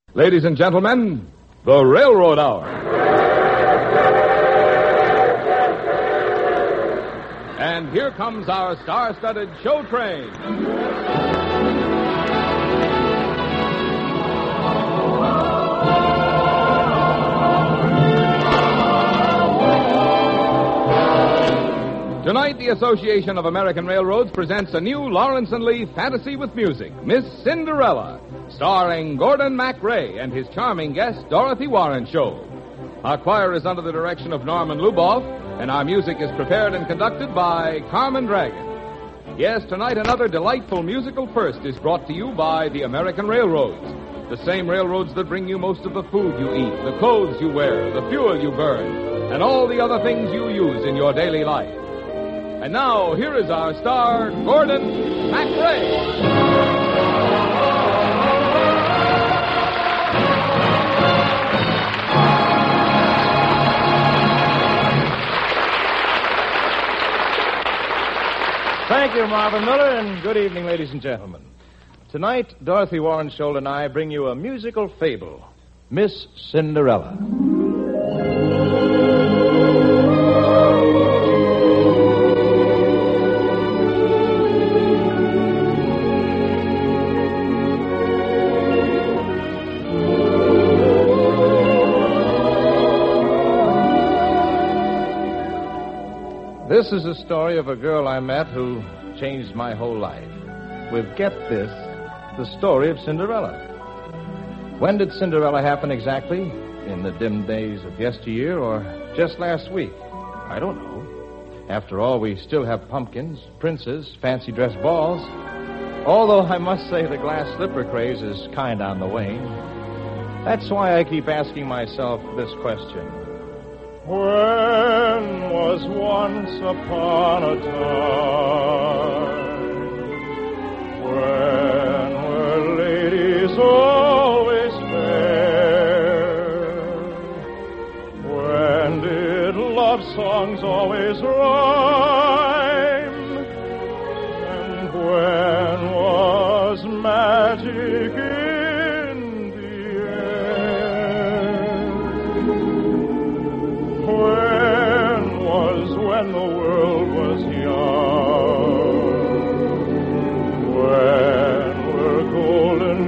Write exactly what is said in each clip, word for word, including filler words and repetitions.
Ladies and gentlemen, the Railroad Hour. And here comes our star-studded show train. Tonight, the Association of American Railroads presents a new Lawrence and Lee fantasy with music, Miss Cinderella, starring Gordon MacRae and his charming guest, Dorothy Warren Show. Our choir is under the direction of Norman Luboff, and our music is prepared and conducted by Carmen Dragon. Yes, tonight another delightful musical first is brought to you by the American Railroads, the same railroads that bring you most of the food you eat, the clothes you wear, the fuel you burn, and all the other things you use in your daily life. And now, here is our star, Gordon MacRae. Thank you, Marvin Miller, and good evening, ladies and gentlemen. Tonight, Dorothy Warren Scholl and I bring you a musical fable, Miss Cinderella. This is the story of a girl I met who changed my whole life. With, get this, the story of Cinderella. When did Cinderella happen exactly? In the dim days of yesteryear or just last week? I don't know. After all, we still have pumpkins, princes, fancy dress balls. Although I must say the glass slipper craze is kind on the wane. That's why I keep asking myself this question. When was once upon a time when were ladies always fair? When did love songs always rhyme? And when was magic in the air? When was when the world was young? When were golden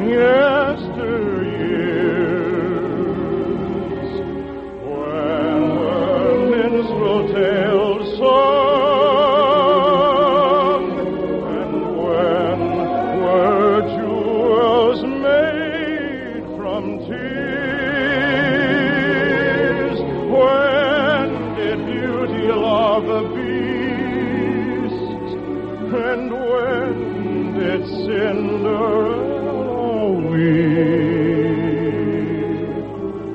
yesteryears? When were minstrel tales sung? And when were jewels made from tears? When did beauty love the beast? And when did Cinderella weep?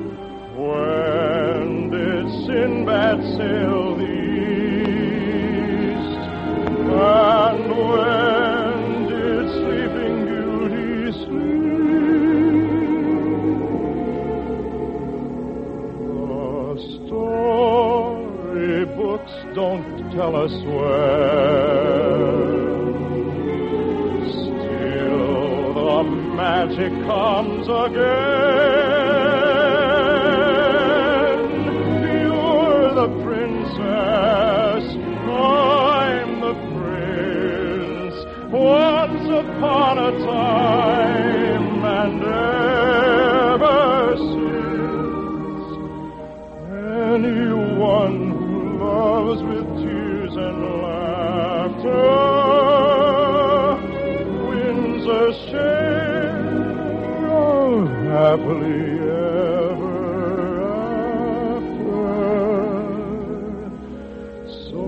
When did Sinbad sail the east? And when did Sleeping Beauty sleep? The storybooks don't tell us when. Still the magic comes again. You're the princess, I'm the prince. Once upon a time and ever since. Anyone who loves with tears and laughter wins a share of happily ever after. So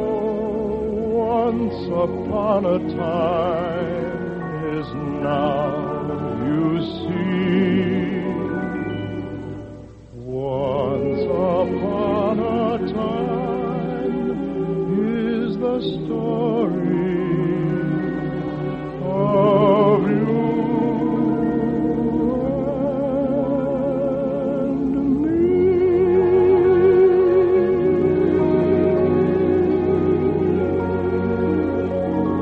once upon a time is now, you see. Once upon a time is the story of you and me.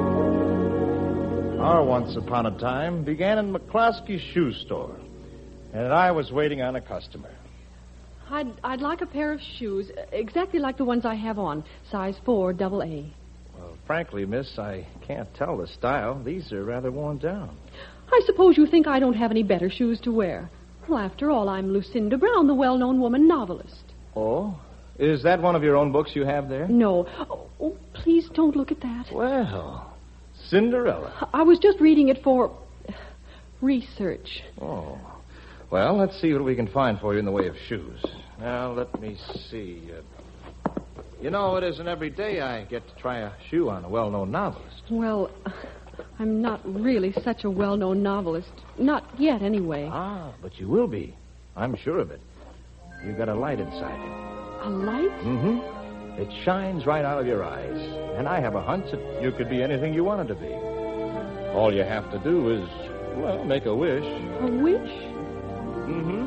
Our once upon a time began in McCloskey's shoe store. And I was waiting on a customer. I'd, I'd like a pair of shoes, exactly like the ones I have on, size four, double A. Well, frankly, miss, I can't tell the style. These are rather worn down. I suppose you think I don't have any better shoes to wear. Well, after all, I'm Lucinda Brown, the well-known woman novelist. Oh? Is that one of your own books you have there? No. Oh, oh, please don't look at that. Well, Cinderella. I was just reading it for research. Oh. Well, let's see what we can find for you in the way of shoes. Now, let me see. Uh, you know, it isn't every day I get to try a shoe on a well-known novelist. Well, I'm not really such a well-known novelist. Not yet, anyway. Ah, but you will be. I'm sure of it. You've got a light inside you. A light? Mm-hmm. It shines right out of your eyes. And I have a hunch that you could be anything you wanted to be. All you have to do is, well, make a wish. A wish? Mm-hmm.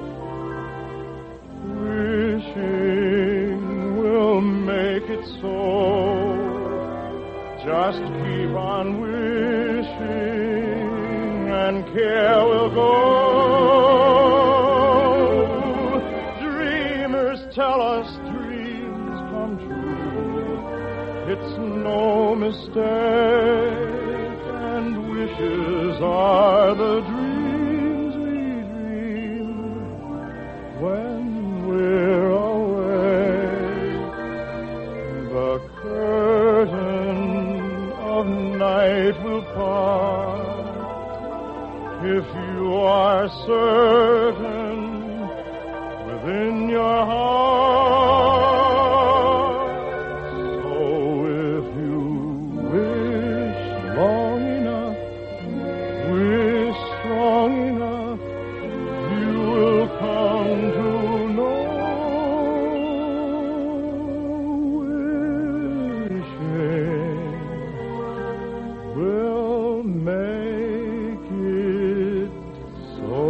Wishing will make it so. Just keep on wishing and care will go. Dreamers tell us dreams come true. It's no mistake, and wishes are the dreams we dream when we're awake. The curtain of night will part if you are certain within your heart. So if you wish long enough, wish strong enough, you will come to know. Wishing will make it so.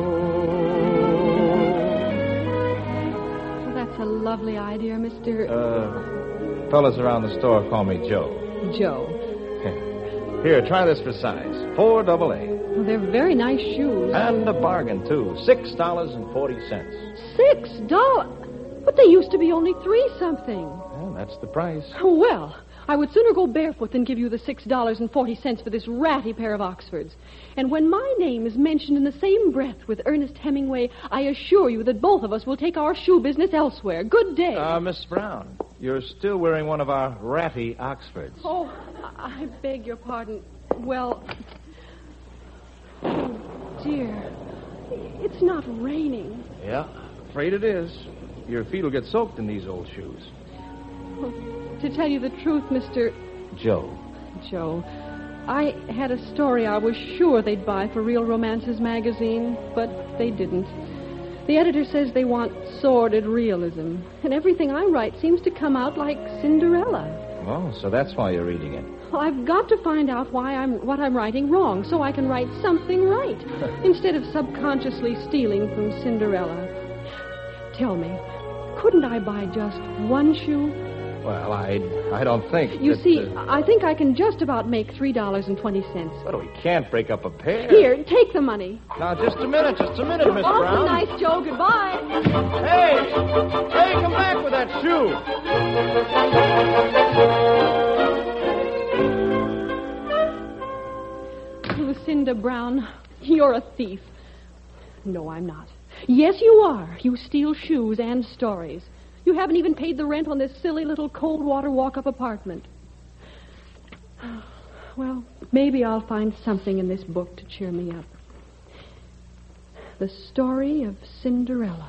Well, that's a lovely idea, Mister Uh, fellas around the store call me Joe. Joe. Here, try this for size. Four double A. Well, they're very nice shoes. And a bargain, too. Six dollars and forty cents. Six dollars? But they used to be only three something. Well, that's the price. Well, I would sooner go barefoot than give you the six dollars and forty cents for this ratty pair of Oxfords. And when my name is mentioned in the same breath with Ernest Hemingway, I assure you that both of us will take our shoe business elsewhere. Good day. Uh, Miss Brown, you're still wearing one of our ratty Oxfords. Oh, I I beg your pardon. Well, oh, dear. It's not raining. Yeah, afraid it is. Your feet will get soaked in these old shoes. Well, to tell you the truth, Mister Joe. Joe, I had a story I was sure they'd buy for Real Romances magazine, but they didn't. The editor says they want sordid realism, and everything I write seems to come out like Cinderella. Oh, so that's why you're reading it. Well, I've got to find out why I'm what I'm writing wrong, so I can write something right, instead of subconsciously stealing from Cinderella. Tell me, couldn't I buy just one shoe? Well, I I don't think You that, see, uh, I think I can just about make three dollars and twenty cents. But we can't break up a pair. Here, take the money. Now, just a minute, just a minute, Miss Awfully Brown. nice, Joe. Goodbye. Hey! Hey, come back with that shoe! Lucinda Brown, you're a thief. No, I'm not. Yes, you are. You steal shoes and stories. You haven't even paid the rent on this silly little cold water walk-up apartment. Well, maybe I'll find something in this book to cheer me up. The Story of Cinderella.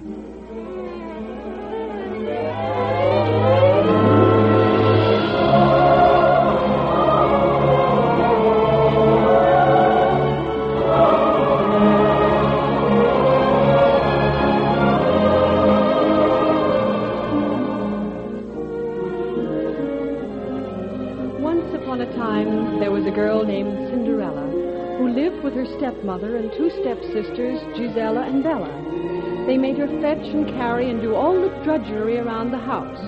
Girl named Cinderella, who lived with her stepmother and two stepsisters, Gisela and Bella. They made her fetch and carry and do all the drudgery around the house.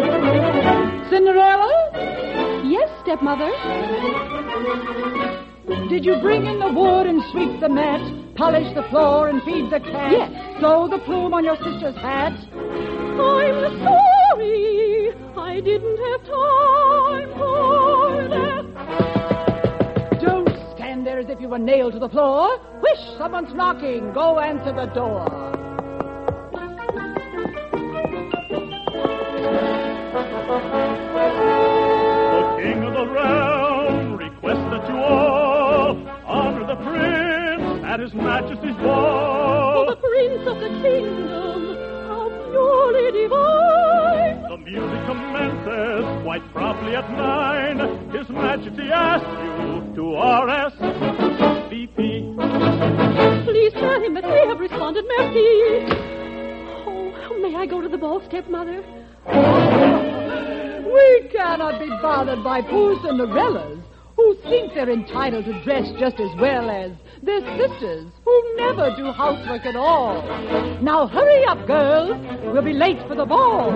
Cinderella? Yes, stepmother. Did you bring in the wood and sweep the mat, polish the floor and feed the cat? Yes. Sew the plume on your sister's hat? I'm sorry. I didn't have time for that. Don't stand there as if you were nailed to the floor. Wish, someone's knocking. Go answer the door. The king of the realm requests that you all honor the prince at his majesty's ball. Oh, the prince of the kingdom, how purely divine. The music commences quite promptly at nine. His majesty asks you to R S V P. Please tell him that they have responded, merci. Oh, may I go to the ball, stepmother? We cannot be bothered by poor Cinderellas who think they're entitled to dress just as well as their sisters who never do housework at all. Now hurry up, girls. We'll be late for the ball.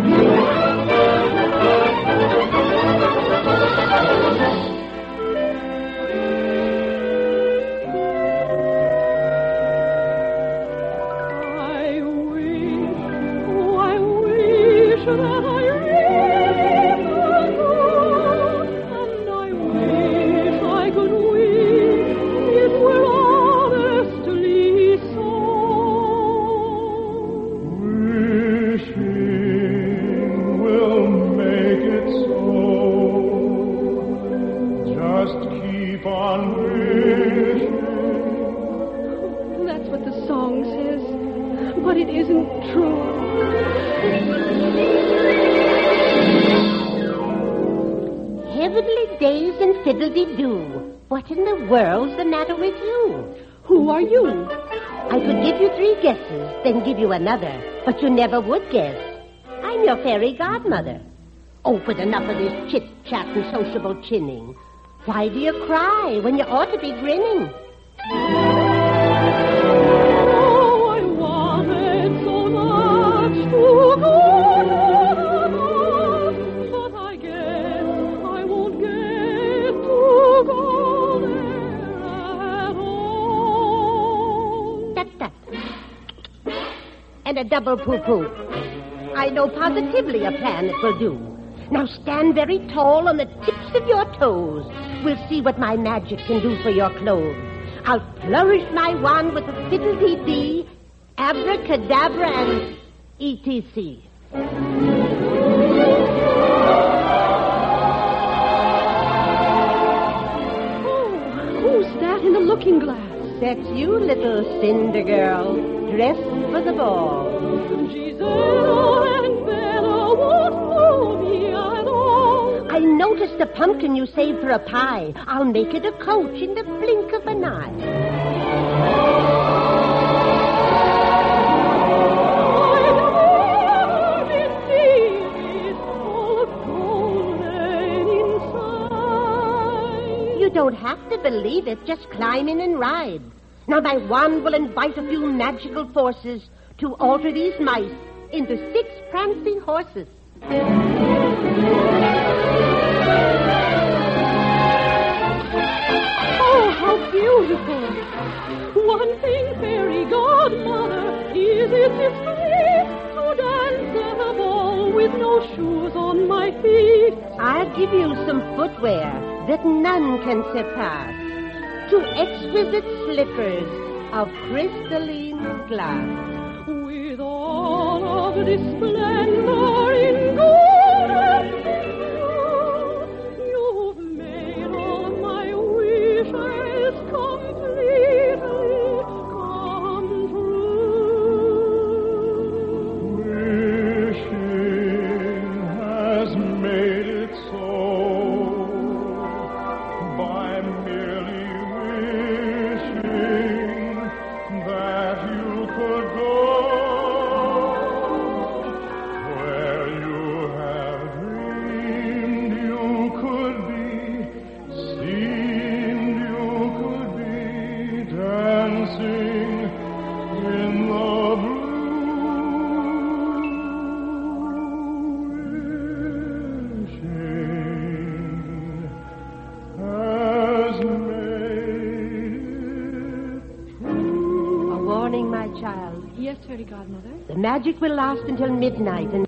I wish, oh, I wish that I but it isn't true. Heavenly days and fiddly-doo. What in the world's the matter with you? Who are you? I could give you three guesses, then give you another, but you never would guess. I'm your fairy godmother. Oh, but enough of this chit-chat and sociable chinning. Why do you cry when you ought to be grinning? And a double poo-poo. I know positively a plan that will do. Now stand very tall on the tips of your toes. We'll see what my magic can do for your clothes. I'll flourish my wand with a fiddle-dee-dee, abracadabra, and et cetera. Oh, who's that in the looking glass? That's you, little Cinder girl, dressed for the ball. Giselle and Bella won't know me at all. I noticed the pumpkin you saved for a pie. I'll make it a coach in the blink of an eye. I've never been all golden inside. You don't have to believe it. Just climb in and ride. Now my wand will invite a few magical forces to alter these mice into six prancing horses. Oh, how beautiful. One thing, fairy godmother, is it discreet to dance at a ball with no shoes on my feet? I'll give you some footwear that none can surpass. Two exquisite slippers of crystalline glass. With all of this splendor in gold and silver, you've made all my wishes completely come true. Wishing has made it so by merely wishing that you could go where morning, my child. Yes, Fairy Godmother. The magic will last until midnight, and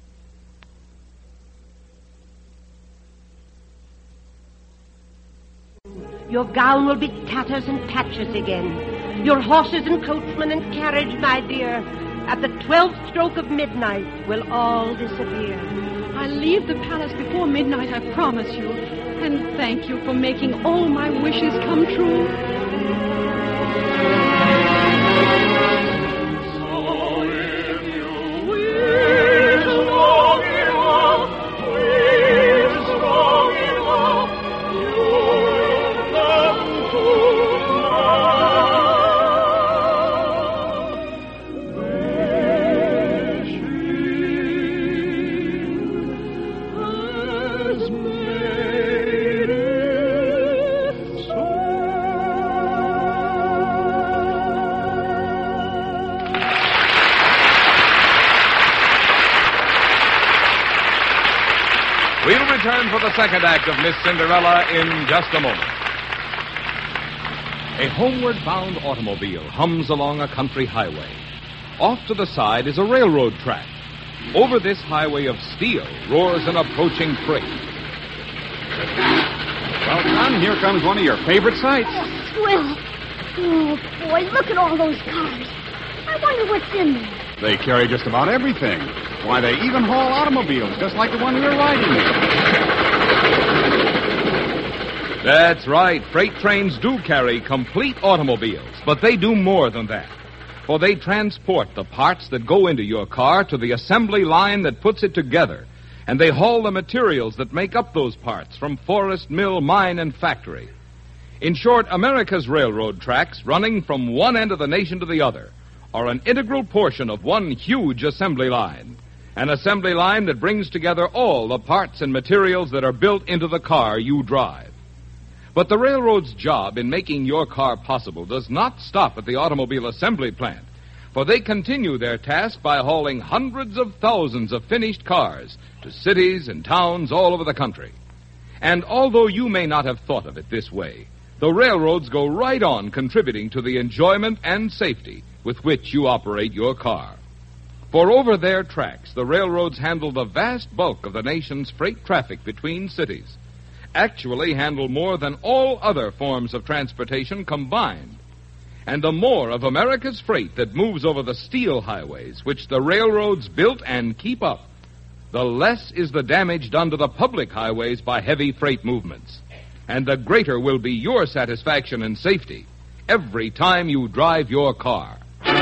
your gown will be tatters and patches again. Your horses and coachman and carriage, my dear, at the twelfth stroke of midnight will all disappear. I'll leave the palace before midnight, I promise you. And thank you for making all my wishes come true. So if you wish long enough, wish long enough, you'll come to We'll return for the second act of Miss Cinderella in just a moment. A homeward-bound automobile hums along a country highway. Off to the side is a railroad track. Over this highway of steel roars an approaching freight. Well, son, here comes one of your favorite sights. Oh, swell. Oh, boy, look at all those cars. I wonder what's in there. They carry just about everything. Why, they even haul automobiles, just like the one we were riding in. That's right. Freight trains do carry complete automobiles, but they do more than that. For they transport the parts that go into your car to the assembly line that puts it together. And they haul the materials that make up those parts from forest, mill, mine, and factory. In short, America's railroad tracks, running from one end of the nation to the other, are an integral portion of one huge assembly line. An assembly line that brings together all the parts and materials that are built into the car you drive. But the railroad's job in making your car possible does not stop at the automobile assembly plant, for they continue their task by hauling hundreds of thousands of finished cars to cities and towns all over the country. And although you may not have thought of it this way, the railroads go right on contributing to the enjoyment and safety with which you operate your car. For over their tracks, the railroads handle the vast bulk of the nation's freight traffic between cities, actually handle more than all other forms of transportation combined. And the more of America's freight that moves over the steel highways, which the railroads built and keep up, the less is the damage done to the public highways by heavy freight movements. And the greater will be your satisfaction and safety every time you drive your car.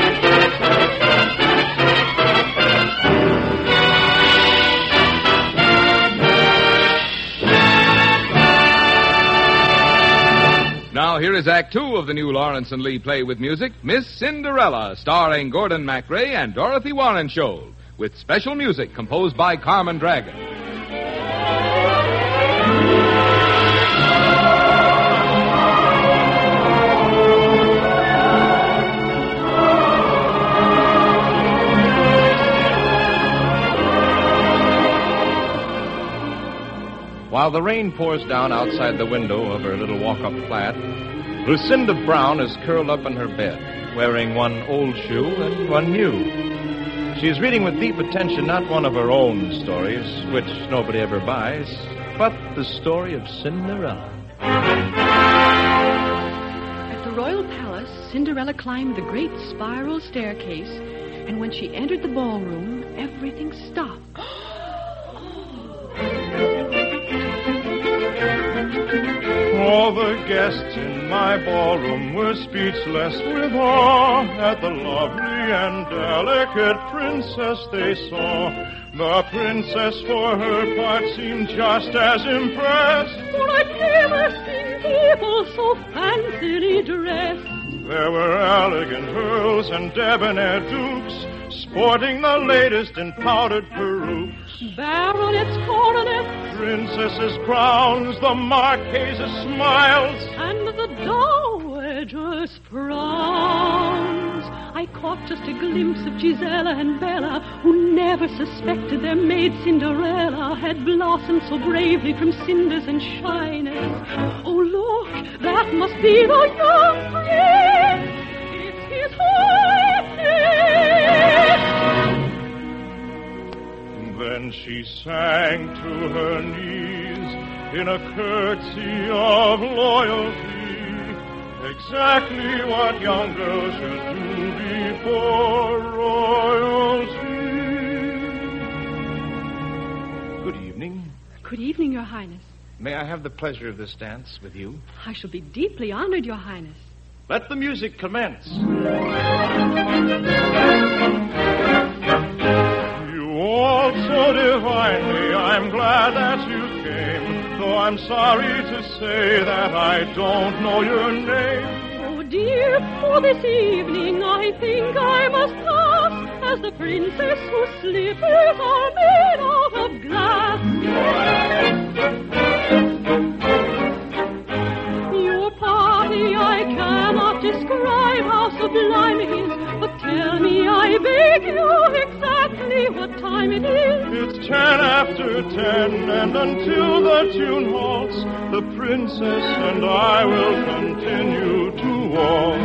Now, here is Act Two of the new Lawrence and Lee play with music, Miss Cinderella, starring Gordon MacRae and Dorothy Warrenshoel, with special music composed by Carmen Dragon. While the rain pours down outside the window of her little walk-up flat, Lucinda Brown is curled up in her bed, wearing one old shoe and one new. She is reading with deep attention not one of her own stories, which nobody ever buys, but the story of Cinderella. At the royal palace, Cinderella climbed the great spiral staircase, and when she entered the ballroom, everything stopped. All the guests in my ballroom were speechless with awe at the lovely and delicate princess they saw. The princess, for her part, seemed just as impressed. For I'd never seen people so fancily dressed. There were elegant earls and debonair dukes, sporting the latest in powdered perukes. Baronets, coronets, Princesses' crowns, the marquises' smiles, and the dowagers' frowns. I caught just a glimpse of Gisela and Bella, who never suspected their maid Cinderella had blossomed so bravely from cinders and shyness. Oh, look, that must be the young prince. It's his Highness. And she sank to her knees in a curtsy of loyalty, exactly what young girls should do before royalty. Good evening. Good evening, Your Highness. May I have the pleasure of this dance with you? I shall be deeply honored, Your Highness. Let the music commence. You waltz so divinely, I'm glad that you came, though I'm sorry to say that I don't know your name. Oh, dear, for this evening I think I must pass as the princess whose slippers are made out of glass. Your party I cannot describe how sublime it is, but tell me, I beg you, exactly what time it is. It's ten after ten, and until the tune halts, the princess and I will continue to walk.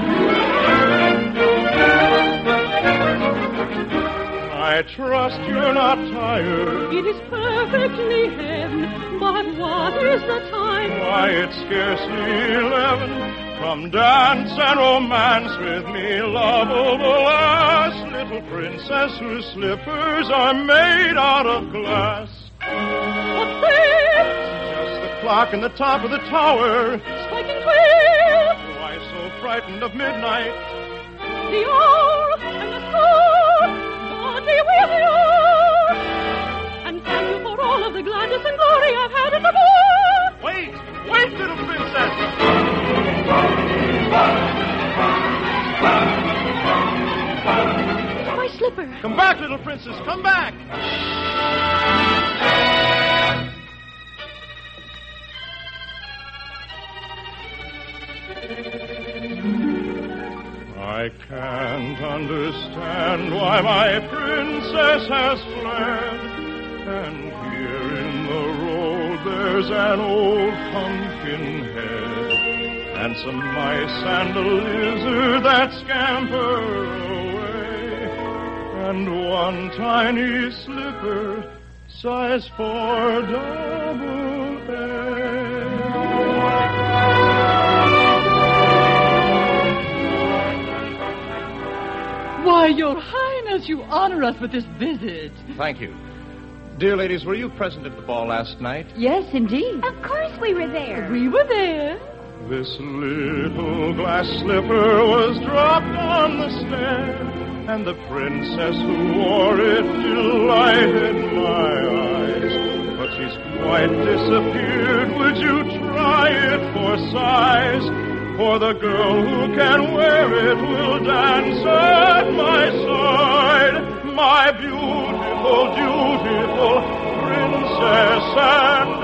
I trust you're not tired. It is perfectly heaven, but what is the time? Why, it's scarcely eleven. Come dance and romance with me, lovable lass, little princess whose slippers are made out of glass. What's this? Just the clock in the top of the tower. Striking twelve. Why so frightened of midnight? The hour and the score. God be with you. And thank you for all of the gladness and glory I've had in the war. Wait! Wait, little princess! My slipper. Come back, little princess, come back! I can't understand why my princess has fled. And here in the road there's an old pumpkin head, and some mice and a lizard that scamper away, and one tiny slipper size for double A. Why, Your Highness, you honor us with this visit. Thank you. Dear ladies, were you present at the ball last night? Yes, indeed. Of course we were there. We were there. This little glass slipper was dropped on the stair, and the princess who wore it delighted my eyes. But she's quite disappeared. Would you try it for size? For the girl who can wear it will dance at my side. My beautiful, beautiful princess and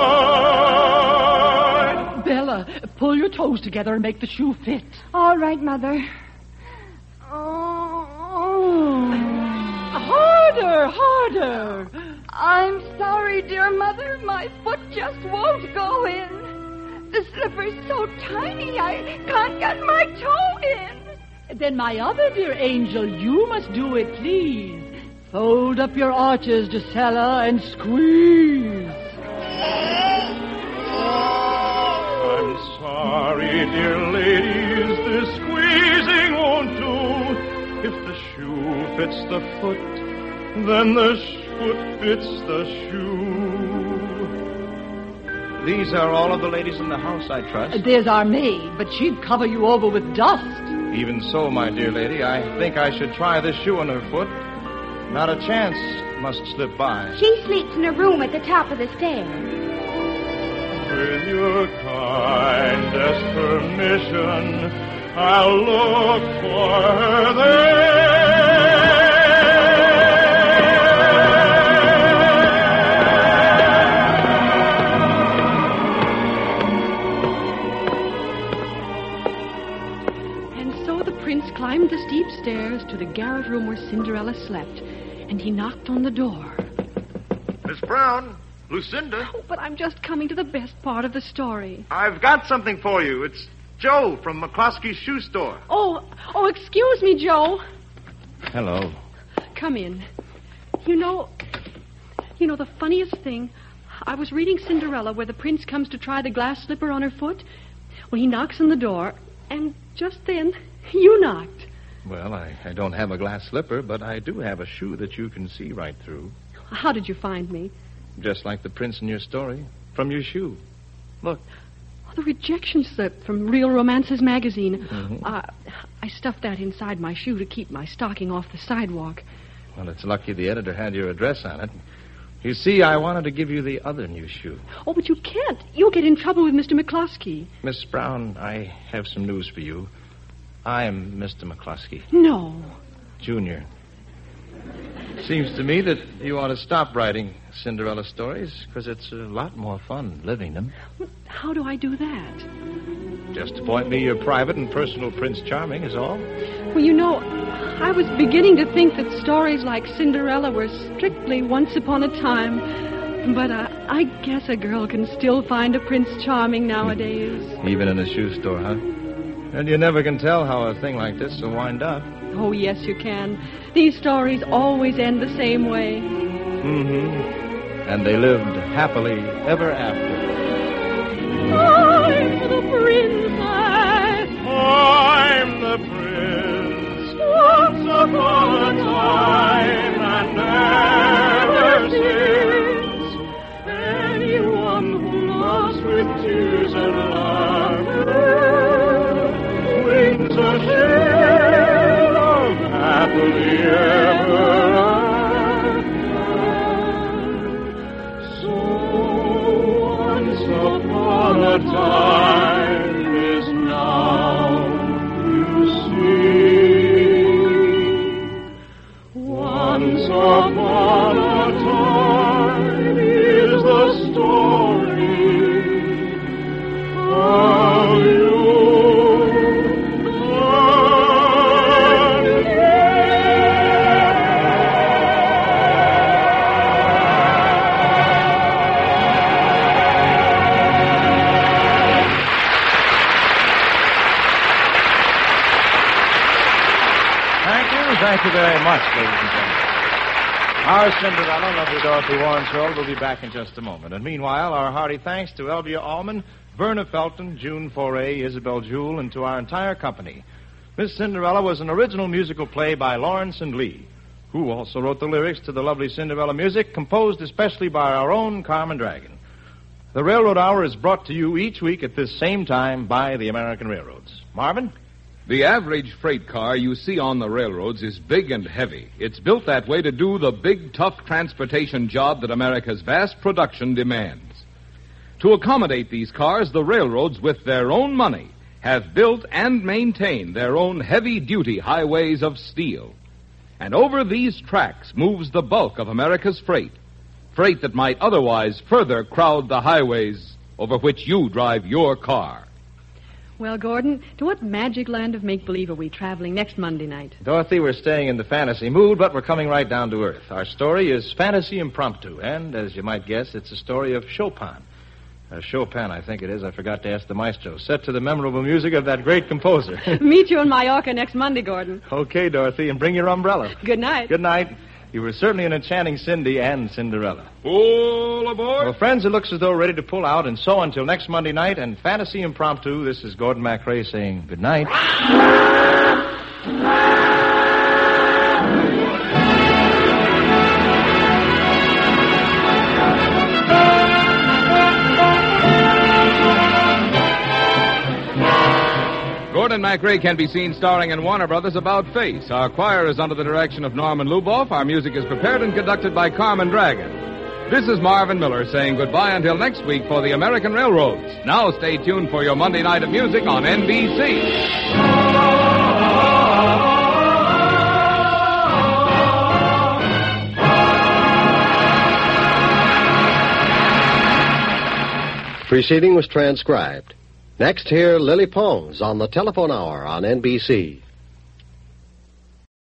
bride. Bella, pull your toes together and make the shoe fit. All right, Mother. Oh. Harder, harder. I'm sorry, dear Mother. My foot just won't go in. The slipper's so tiny, I can't get my toe in. Then, my other dear angel, you must do it, please. Fold up your arches, Gisela, and squeeze. I'm sorry, dear ladies, this squeezing won't do. If the shoe fits the foot, then the foot fits the shoe. These are all of the ladies in the house, I trust. There's our maid, but she'd cover you over with dust. Even so, my dear lady, I think I should try this shoe on her foot. Not a chance must slip by. She sleeps in a room at the top of the stairs. With your kindest permission, I'll look for her there. Climbed the steep stairs to the garret room where Cinderella slept, and he knocked on the door. Miss Brown, Lucinda. Oh, but I'm just coming to the best part of the story. I've got something for you. It's Joe from McCloskey's shoe store. Oh, oh, excuse me, Joe. Hello. Come in. You know, You know, the funniest thing, I was reading Cinderella where the prince comes to try the glass slipper on her foot. Well, he knocks on the door, and just then, you knocked. Well, I, I don't have a glass slipper, but I do have a shoe that you can see right through. How did you find me? Just like the prince in your story. From your shoe. Look. Oh, the rejection slip from Real Romances magazine. Mm-hmm. Uh, I stuffed that inside my shoe to keep my stocking off the sidewalk. Well, it's lucky the editor had your address on it. You see, I wanted to give you the other new shoe. Oh, but you can't. You'll get in trouble with Mister McCloskey. Miss Brown, I have some news for you. I'm Mister McCloskey. No. Junior. Seems to me that you ought to stop writing Cinderella stories, because it's a lot more fun living them. How do I do that? Just appoint me your private and personal Prince Charming is all. Well, you know, I was beginning to think that stories like Cinderella were strictly once upon a time. But uh, I guess a girl can still find a Prince Charming nowadays. Even in a shoe store, huh? And you never can tell how a thing like this will wind up. Oh, yes, you can. These stories always end the same way. Mm-hmm. And they lived happily ever after. I'm the princess. I'm the prince. Once upon a time and never since. Anyone who loves with tears and laughter wins a share of happily ever after. So once upon a time is now, you see. Once upon a time is the story of you. Thank you very much, ladies and gentlemen. Our Cinderella, lovely Dorothy Warren will be back in just a moment. And meanwhile, our hearty thanks to Elvia Allman, Verna Felton, June Foray, Isabel Jewell, and to our entire company. Miss Cinderella was an original musical play by Lawrence and Lee, who also wrote the lyrics to the lovely Cinderella music, composed especially by our own Carmen Dragon. The Railroad Hour is brought to you each week at this same time by the American Railroads. Marvin? The average freight car you see on the railroads is big and heavy. It's built that way to do the big, tough transportation job that America's vast production demands. To accommodate these cars, the railroads, with their own money, have built and maintained their own heavy-duty highways of steel. And over these tracks moves the bulk of America's freight, freight that might otherwise further crowd the highways over which you drive your car. Well, Gordon, to what magic land of make-believe are we traveling next Monday night? Dorothy, we're staying in the fantasy mood, but we're coming right down to earth. Our story is Fantasy Impromptu, and, as you might guess, it's a story of Chopin. Uh, Chopin, I think it is. I forgot to ask the maestro. Set to the memorable music of that great composer. Meet you in Mallorca next Monday, Gordon. Okay, Dorothy, and bring your umbrella. Good night. Good night. You were certainly an enchanting Cindy and Cinderella. All aboard. Well, friends, it looks as though we're ready to pull out, and so until next Monday night and Fantasy Impromptu, this is Gordon MacRae saying good night. Gordon MacRae can be seen starring in Warner Brothers' About Face. Our choir is under the direction of Norman Luboff. Our music is prepared and conducted by Carmen Dragon. This is Marvin Miller saying goodbye until next week for the American Railroads. Now stay tuned for your Monday night of music on N B C. Preceding was transcribed. Next, hear Lily Pons on the Telephone Hour on N B C.